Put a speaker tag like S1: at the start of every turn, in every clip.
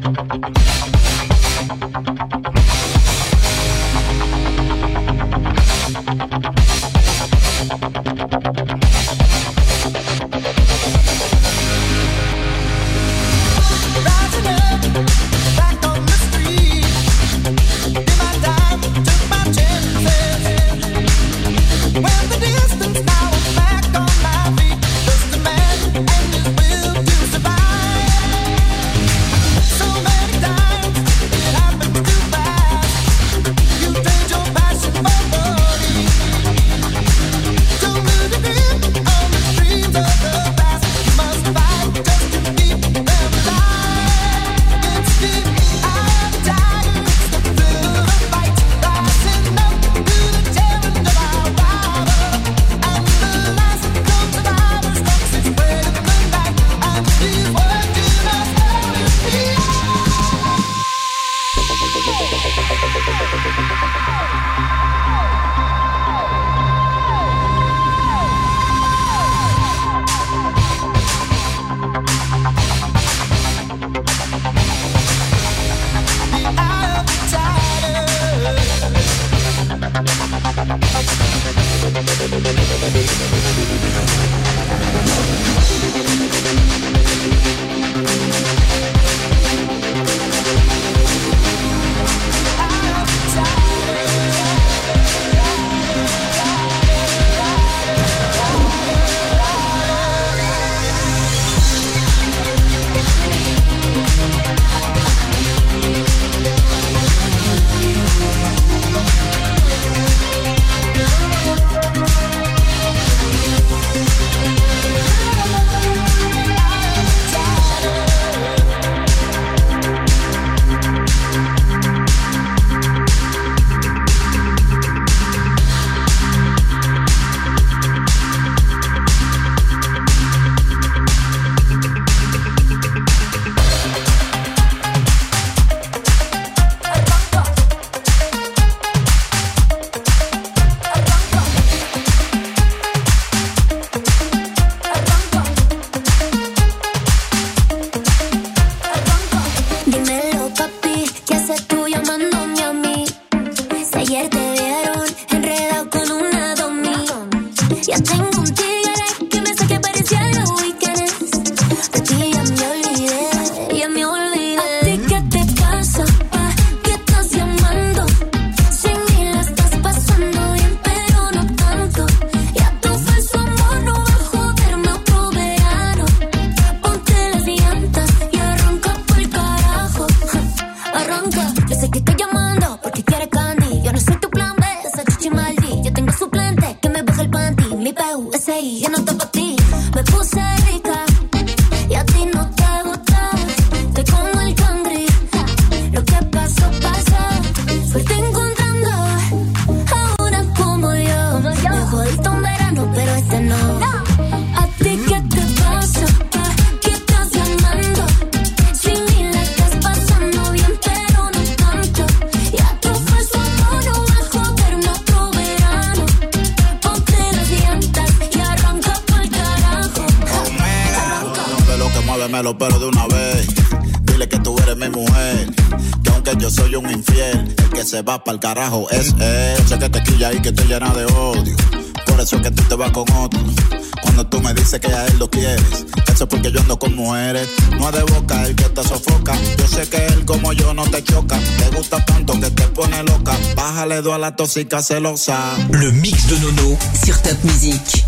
S1: Muévemelo pero de una vez. Dile que tú eres mi mujer, que aunque yo soy un infiel, el que se va pa'l carajo es él. Sé que te quilla y que te llena de odio, por eso es que tú te vas con otro. Cuando tú me dices que a él lo quieres, eso es porque yo ando con mujeres. No es de boca el que te sofoca, yo sé que él como yo no te choca. Te gusta tanto que te pone loca, bájale dos a la tóxica celosa.
S2: Le mix de Nono sur Top Music.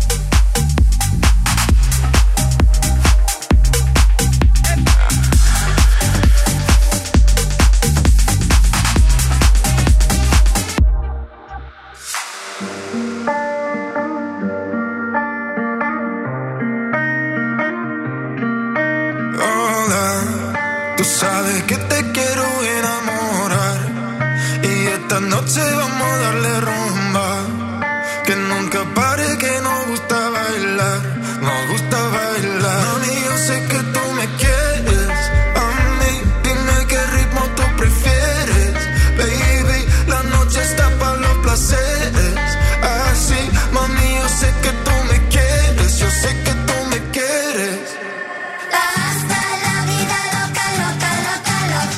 S3: Tú sabes que te quiero enamorar y esta noche vamos a darle rumba, que nunca pare, que nos gusta bailar, nos gusta bailar. Mami, yo sé que tú me quieres a mí, dime qué ritmo tú prefieres, baby, la noche está para los placeres, así, mami, yo sé que tú me quieres, yo sé que tú me quieres.
S4: Hasta la vida loca, loca, loca, loca.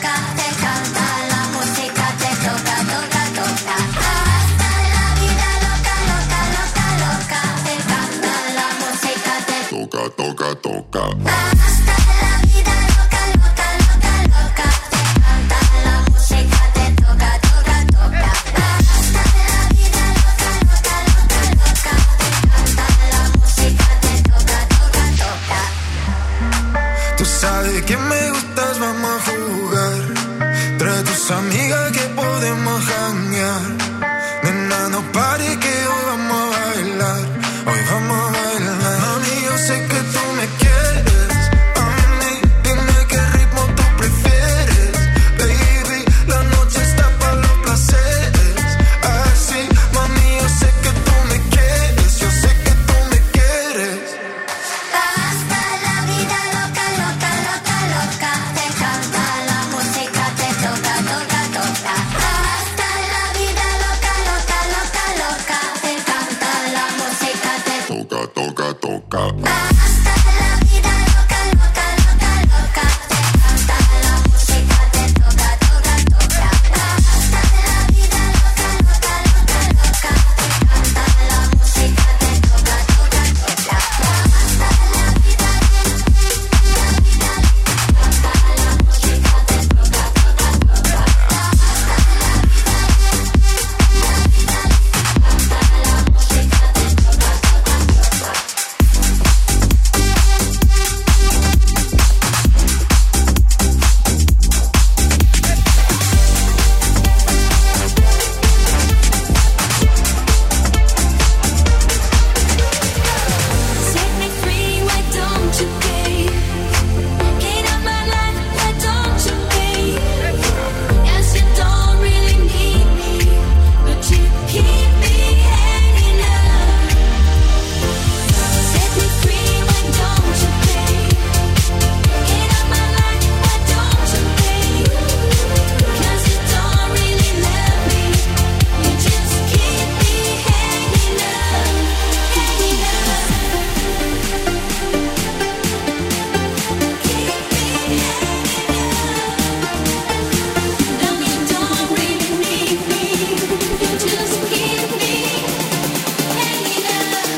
S3: me gustas, vamos a jugar. Trae tus amigas que podemos janguear. Nena, no pare que hoy vamos a bailar. Hoy vamos a bailar. Mami, yo sé que tú me quieres. A mí, dime qué ritmo tú prefieres. Baby, la noche está para los placeres. Así, mami, yo sé que tú me quieres. Yo sé que tú me quieres.
S4: Hasta la vida loca, loca, loca, loca. Te encanta la música, te toca, toca, toca. Hasta la vida loca, loca, loca, loca. Te encanta la música, te
S3: toca, toca, toca.
S4: hasta la vida loca, loca, loca, loca. Te encanta la música, te toca, toca, toca. Hasta la vida loca, loca, loca, loca. Te encanta la música, te toca, toca, toca. Hasta la vida, la vida, toca la música, te toca, toca, toca. Hasta la vida, la vida, toca la música, te toca, toca, toca. Set me free, why don't you pay? Get out my life, why don't you pay? Yes, you don't really need me, but you keep me hanging up. Set me free, why don't you pay? Get out my life, why don't you pay? Yes, you don't really love me, you just keep me hanging up, hanging up. No, you don't really need me. You just keep me hanging up.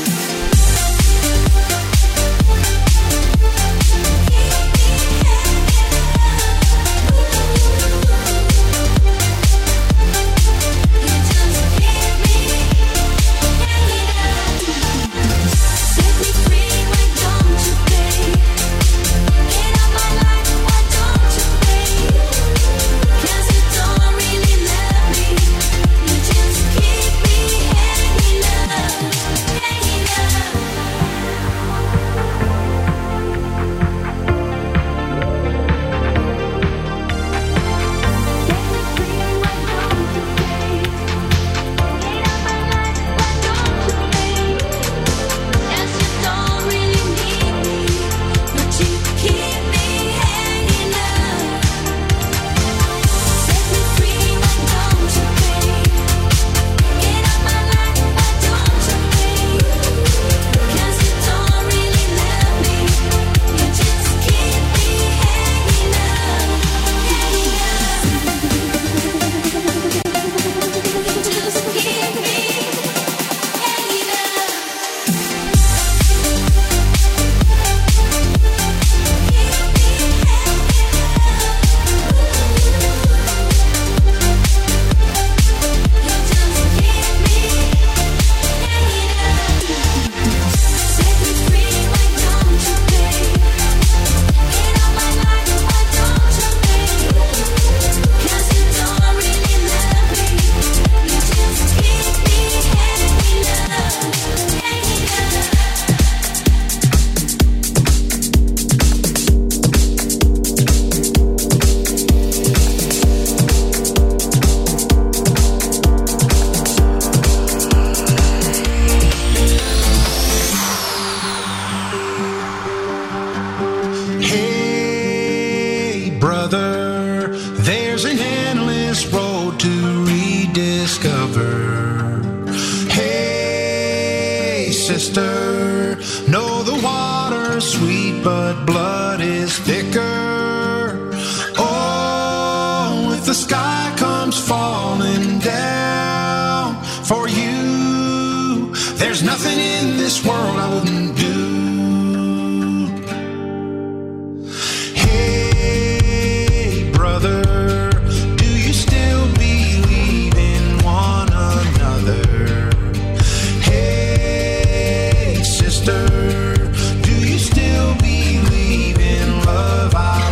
S4: You just keep me hanging up. Set me free, why don't you pay? Get out my life, why don't you pay? 'Cause you don't really love me, you just keep me hanging up, hanging up. Set me free, why don't you pay? Get out my life, why don't you pay? Yes, you don't really need me, but you keep me hanging up. Set me free, why don't you pay? Get out my life, why don't you pay? 'Cause you don't really love me, you just keep me hanging up, hanging up. You just keep me hanging up.
S5: Hey, brother, there's an endless road to rediscover. Hey, sister, know the water's sweet, but blood is thicker. Oh, if the sky comes falling down for you, there's nothing in this world I wouldn't do. Hey, brother, do you still believe in one another? Hey, sister, do you still believe in love?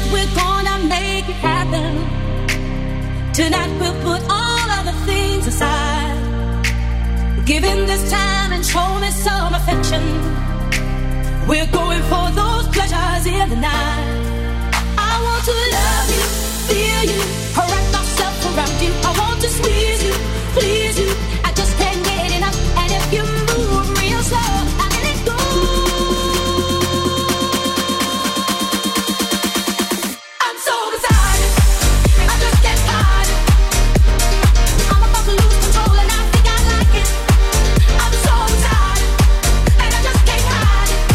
S4: we're gonna make it happen. Tonight we'll put all other things aside. Give in this time and show me some affection. We're going for those pleasures in the night. I want to love you, feel you, wrap myself around you. I want to squeeze you, please you. I just can't get enough. And if you move real slow, I let it go. I'm so beside it, I just can't hide it. I'm about to lose control and I think I like it. I'm so beside it, and I just can't hide it.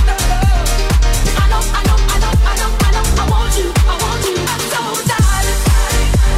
S4: I know, I want you, I want you. I'm so beside it.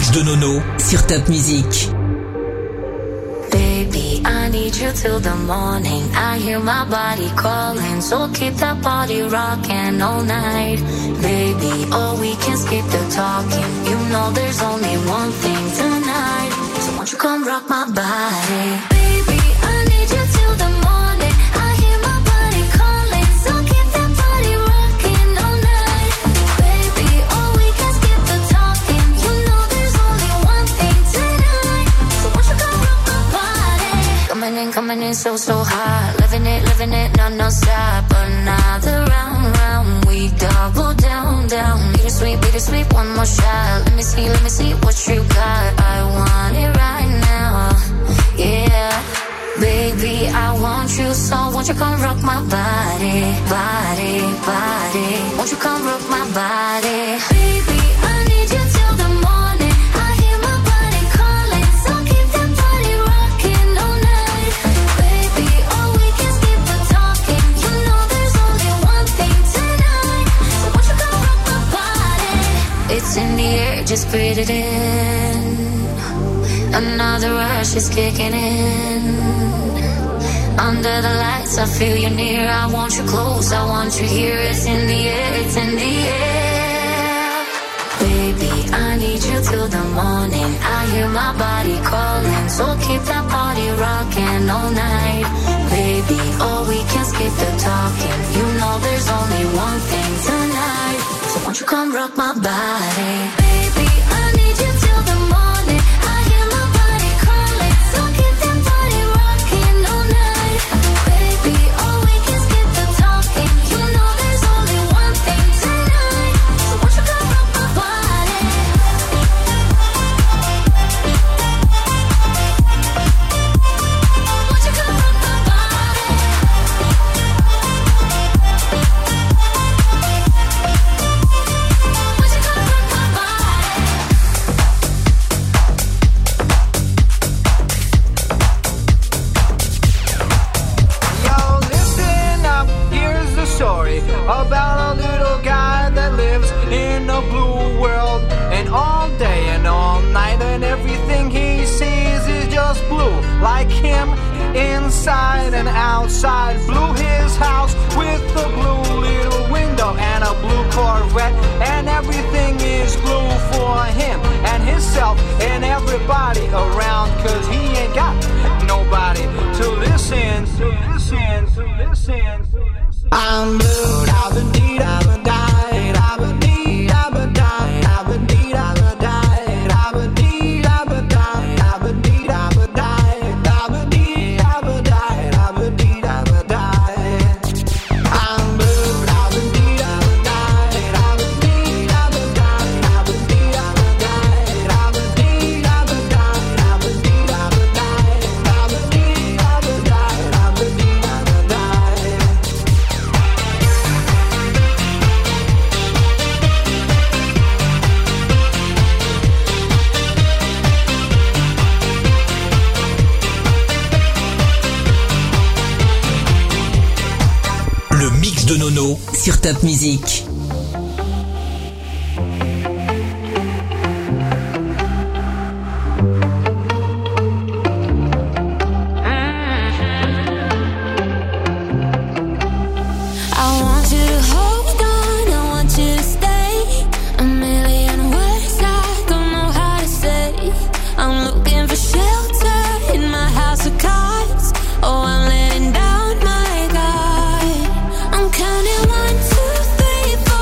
S2: mix de Nono sur Top Music.
S4: Baby, I need you till the morning. I hear my body calling, so keep that body rocking all night. Baby, oh, we can skip the talking. You know there's only one thing tonight. So won't you come rock my body? Baby, I need you till the morning. I hear my body calling, so keep that body rocking all night. Baby, oh, we can skip the talking. You know there's only one thing tonight. So won't you come rock my body? Coming in so hot. Living it, no stop. Another round, we double down. Bittersweet, one more shot. Let me see what you got. I want it right now, yeah. Baby, I want you, so won't you come rock my body. Won't you come rock my body? Baby, I need you till the morning. I hear my body calling, so keep that body rocking all night. Baby, oh, we can skip the talking. You know there's only one thing tonight. So won't you come rock my body? It's in the air, just breathe it in. Another rush is kicking in. Under the lights, I feel you near. I want you close, I want you here. It's in the air, it's in the air. Baby, I need you till the morning. I hear my body calling, so keep that body rocking all night. Baby, oh, we can skip the talking. You know there's only one thing tonight. So won't you come rock my body? Baby, I need you till the morning. I hear my body calling, so keep that body rocking all night. Baby, oh, we can skip the talking. You know there's only one thing tonight. So won't you come rock my body? Won't you come rock my body? Won't you come rock my body?
S6: Yo, listen up, here's the story about a little guy that lives in a blue world. And all day and all night, and everything he sees is just blue. Like him, inside and outside. Blue his house with a blue little window and a blue Corvette. And everything is blue for him and himself and everybody around. Cause he ain't got nobody to listen. I'm blue, I've been deed, I've been died, I've been deed, I've been died, I've been deed, I've been died, I've been deed, I've been died, I've been deed, I've been died, I've been deed, I've been died, I've been deed, I've been died. I'm blue, I've been deed, I've been died, I've been deed, I've been died, I've been deed, I've been died, I've been deed, I've been died, I've been deed, I've been died, I've been deed, I've been died, I've been deed, I've been died.
S2: Le mix de Nono sur Top Music.
S4: I want you to hold on, I want you to stay. A million words I don't know how to say. I'm looking for shelter in my house of cards. Oh, I'm letting down my guard. I'm counting 1, 2, 3, 4.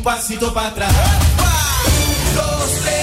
S7: pasito para atrás. 1, 2, 3.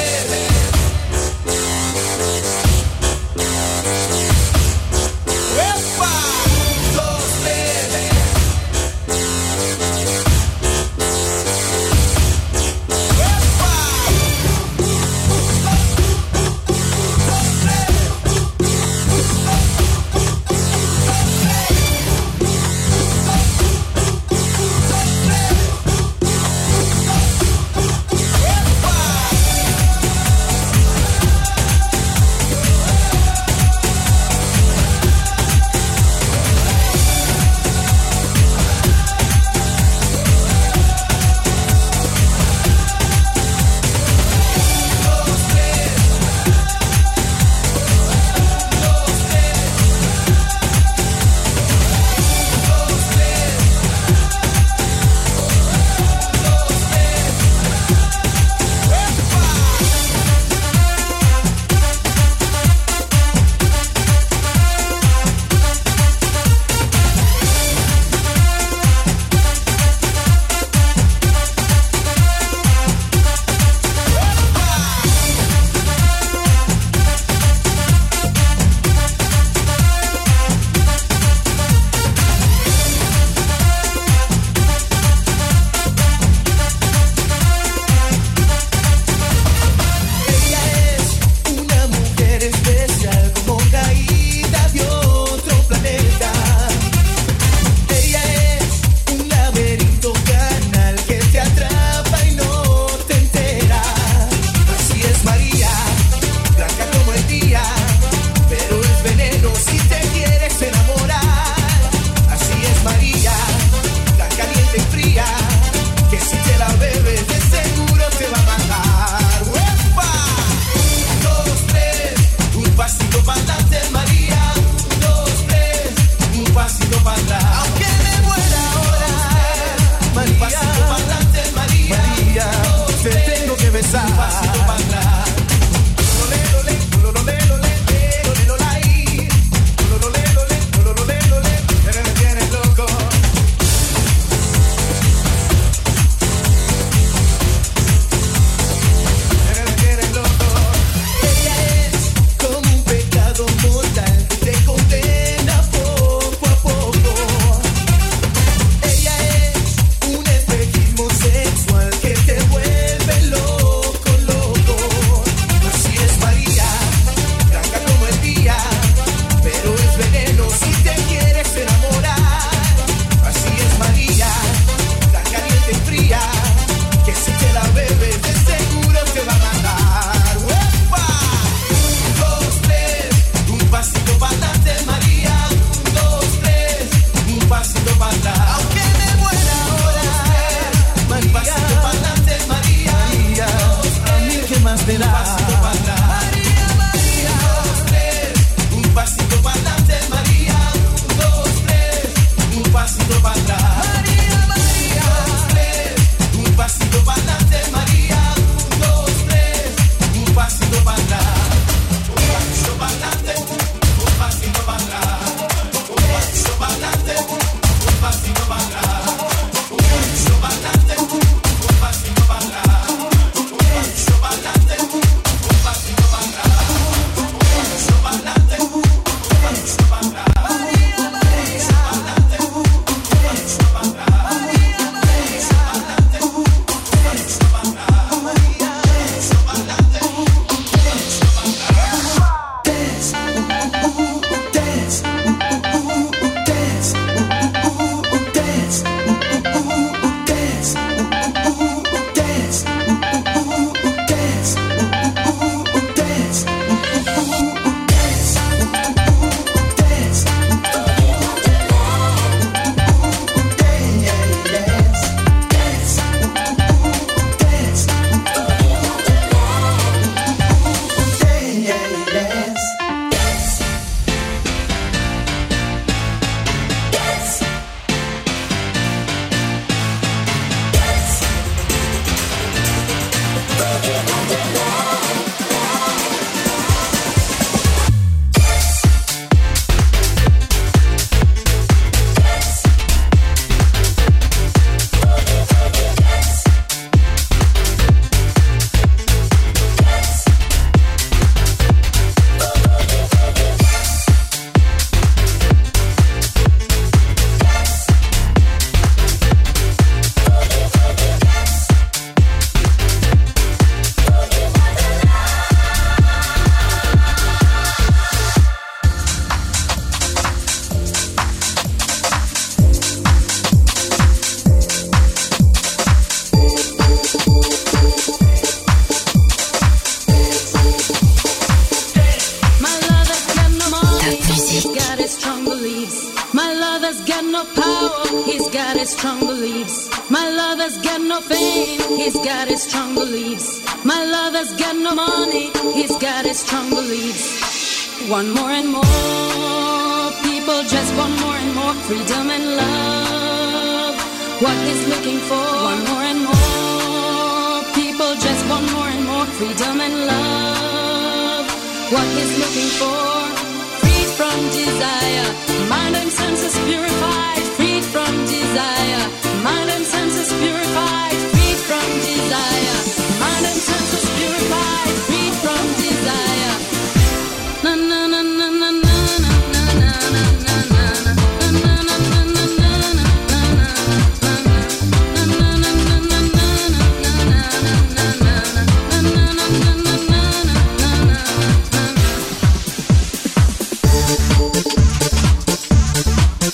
S8: beliefs. My lover's got no fame, he's got his strong beliefs. My lover's got no money, he's got his strong beliefs. Want more and more, people just want more and more freedom and love. What he's looking for, want more and more, people just want more and more freedom and love. What he's looking for, freed from desire, mind and senses purified, freed from desire, mind and senses purified, freed from desire, mind and senses purified, freed from desire. Na na na na na na na na na na na na.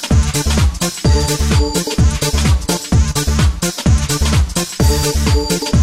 S9: Thank you.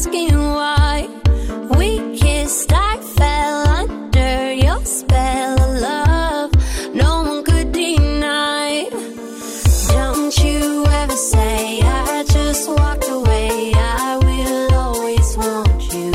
S4: asking why we kissed, I fell under your spell of love. No one could deny. Don't you ever say I just walked away. I will always want you.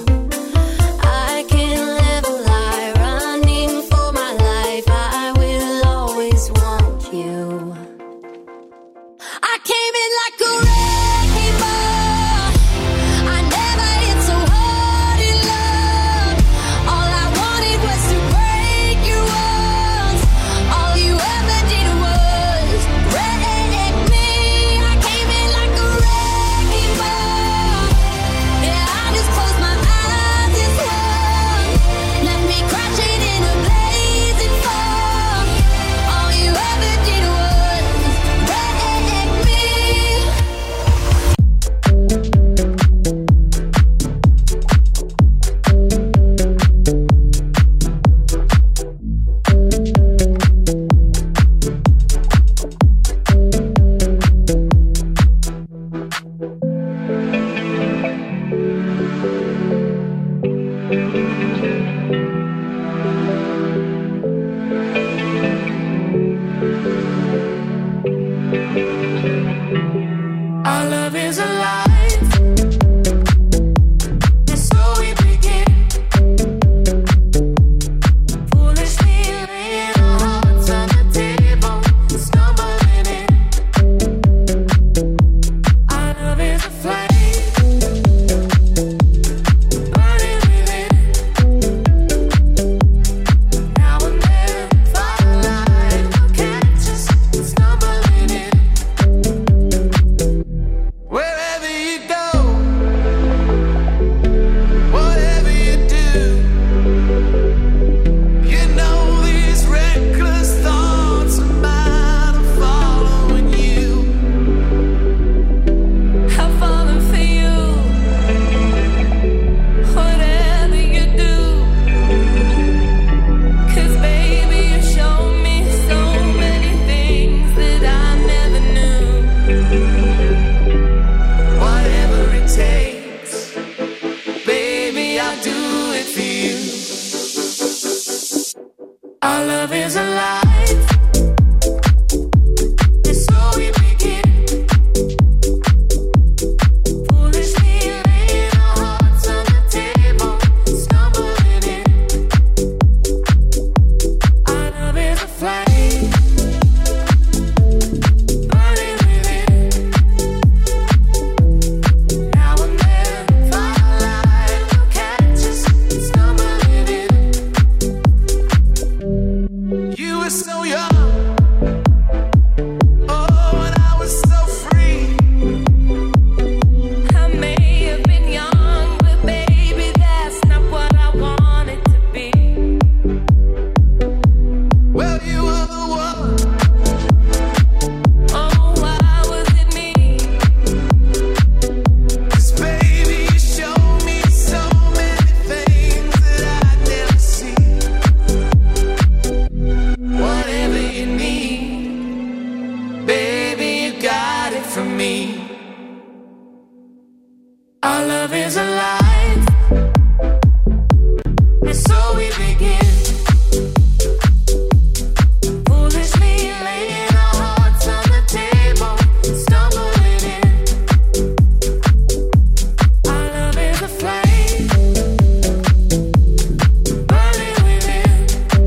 S4: I can't live a lie, running for my life. I will always want you. I came in like a wrecking ball. I never hit so hard in love. All I wanted was to break your walls. All you ever did was wreck me. I came in like a wrecking ball. Yeah, I just closed my eyes and swung. Left me crashing in a blazing fall. All you ever did was wreck me.
S3: Our love is alive, and so we begin. Foolishly laying our hearts on the table, stumbling in. Our love is a flame, burning within. Now and then, firelight will catch us stumbling in. Wherever you go, whatever you do, you know these reckless thoughts of mine are following you. I've fallen for you. Whatever you do, 'cause baby you show me so many things that I never knew. Whatever it takes, baby, I'll do it for you. Our love is alive, and so we begin. Foolishly laying our hearts on the table, stumbling in. Our love is a flame, burning within. Now and then, firelight will catch us stumbling in. You were so young, oh, and I was so free. I may have been young, but baby, that's not what I wanted to be. Well, you were the one. Oh, why was it me? 'Cause baby, you showed me so many things that I'd never see. Whatever you need, baby, you got it from me. Our love is alive, and so we begin. Foolishly laying our hearts on the table, stumbling in. Our love is a flame, burning within.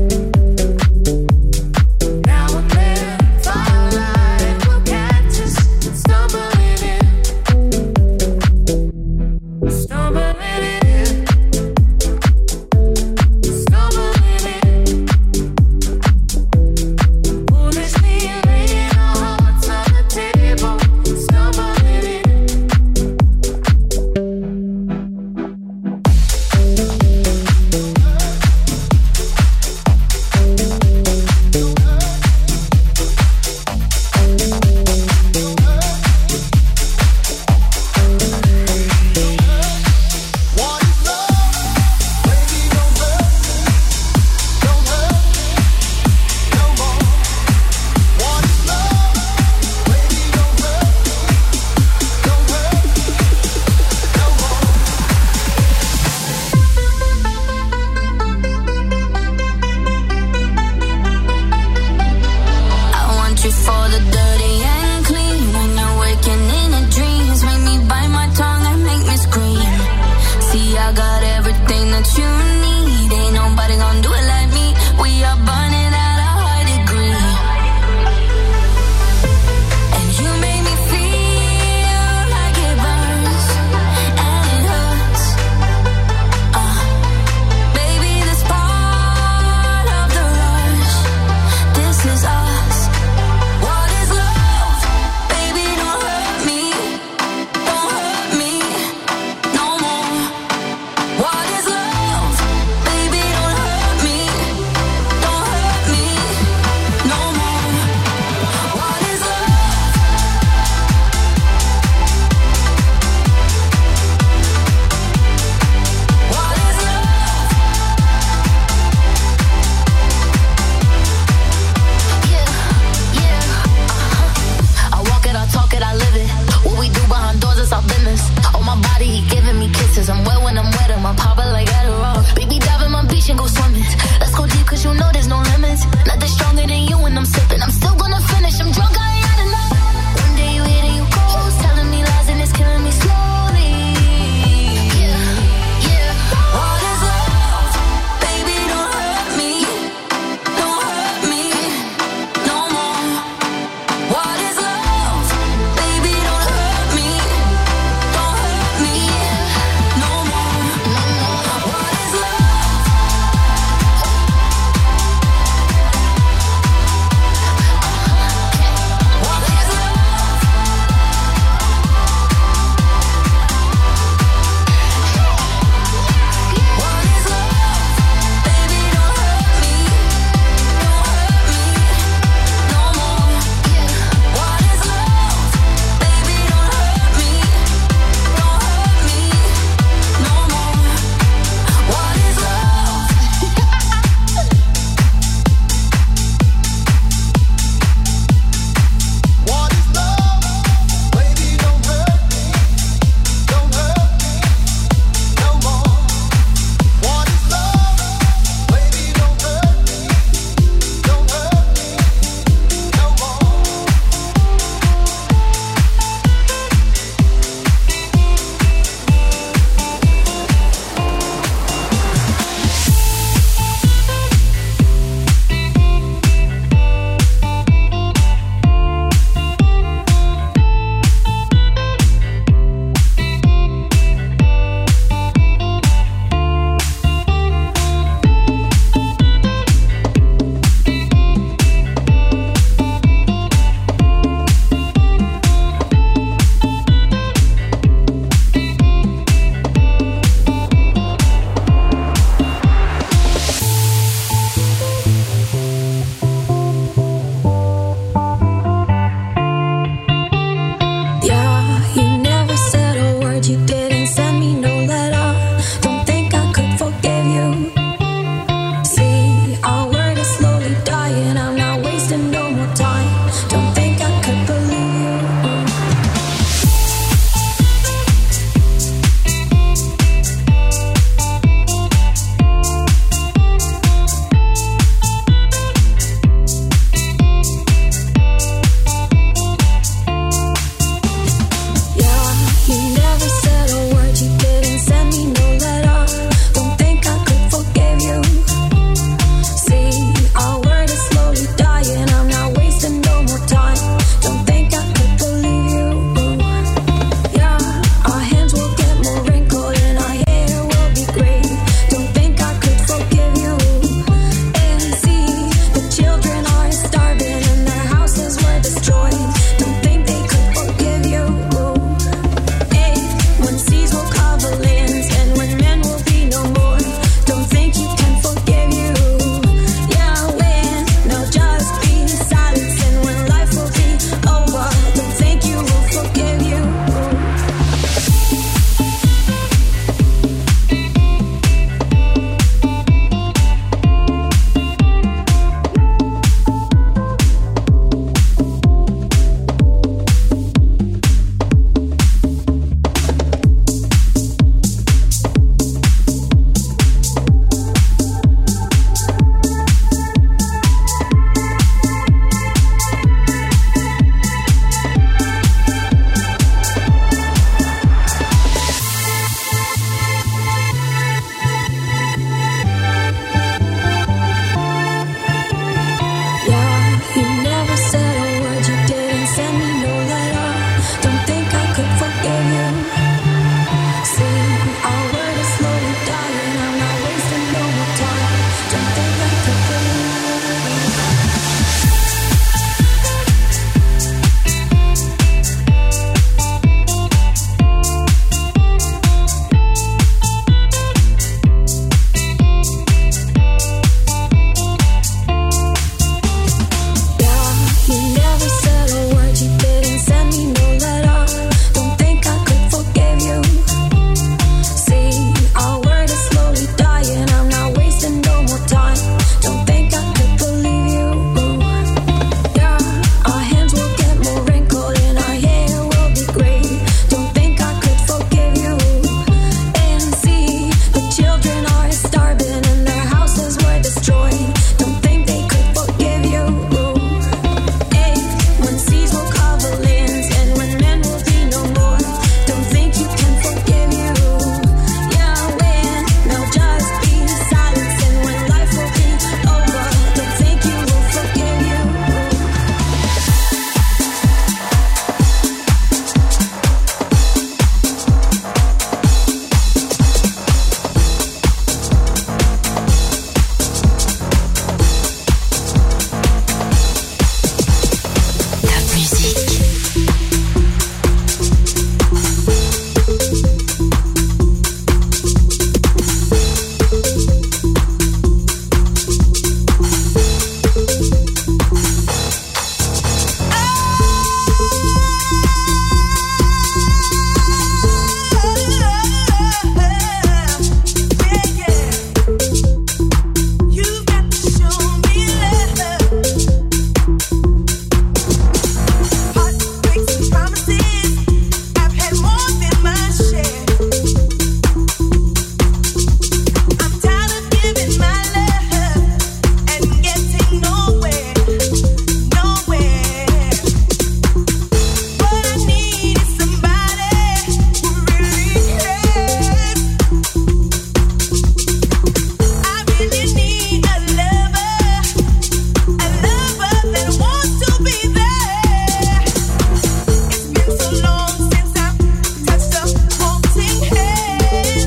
S3: Now and then, firelight will catch us stumbling in.
S9: I'm wet when I'm wet, and my pop